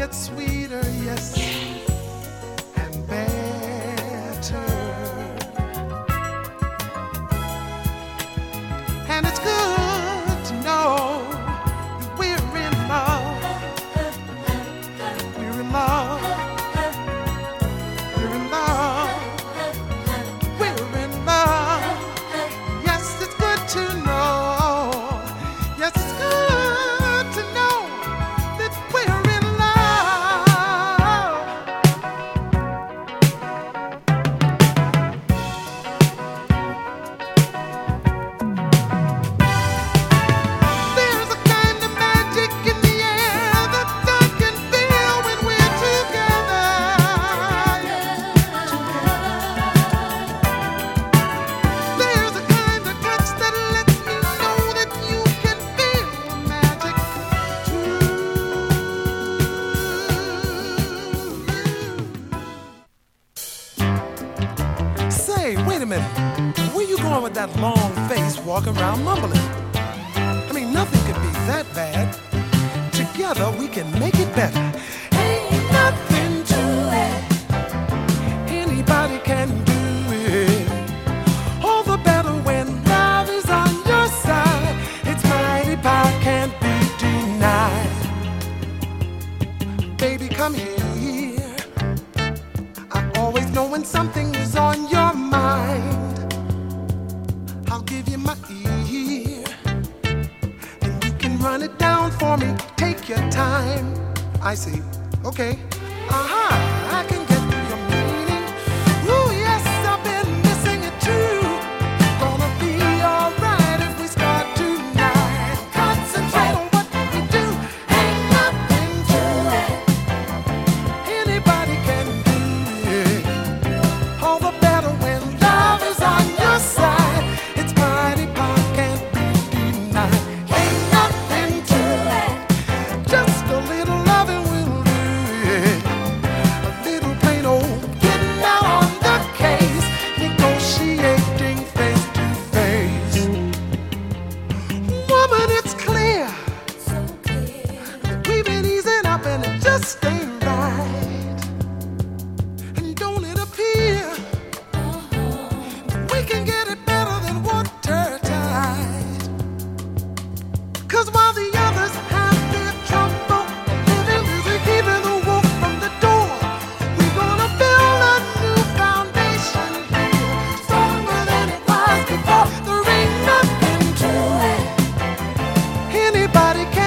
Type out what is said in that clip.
gets sweeter, yes, and better. And it's good to know that we're in love. We're in love. We're in love. We're in love. Yes, it's good to know. Yes, it's good to know that we're in love. There's a kind of magic in the air that I can feel when we're together. There's a kind of touch that lets me know that you can feel the magic too. Say, wait a minute. Where you going with that long face walking around mumbling? I mean, nothing could be that bad. Together we can make it better. Ain't nothing to it. Anybody can do it. All the better when love is on your side. Its mighty power can't be denied. Baby, come here. I always know when something is on your mind. I'll give you my ear, and you can run it down for me. Take your time. I see. Okay. I can get your meaning. Ooh, yes, I've been missing it too. Gonna be alright if we start tonight. Concentrate on what we do. Ain't nothing to it. Anybody can do it. All the better when love is on your side. Its mighty power can't be denied. Ain't nothing to it. Just a little loving will do it. A little plain old getting out on the case. Negotiating face to face. Woman, it's clear that we've been easing up and it just ain't right. And don't it appear we can get it better than watertight? 'Cause while the others have their trouble living busy keeping the wolf from the door, we're gonna build a new foundation here, stronger than it was before. There ain't nothing to it. Anybody can